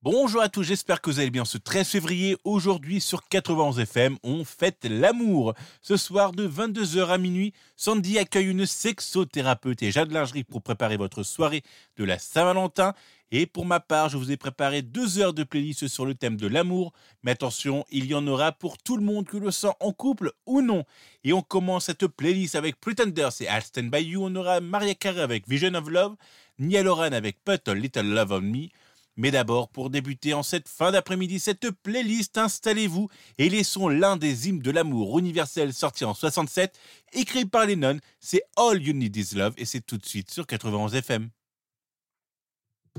Bonjour à tous, j'espère que vous allez bien. Ce 13 février, aujourd'hui sur 91 FM, on fête l'amour. Ce soir de 22h à minuit, Sandy accueille une sexothérapeute et Jade Lingerie pour préparer votre soirée de la Saint-Valentin. Et pour ma part, je vous ai préparé 2 heures de playlist sur le thème de l'amour. Mais attention, il y en aura pour tout le monde, que le sent en couple ou non. Et on commence cette playlist avec Pretenders et I'll Stand By You. On aura Mariah Carey avec Vision of Love, Nia Loran avec Put a Little Love on Me. Mais d'abord, pour débuter en cette fin d'après-midi, cette playlist, installez-vous et laissons l'un des hymnes de l'amour universel sorti en 67, écrit par Lennon, c'est All You Need Is Love et c'est tout de suite sur 91 FM.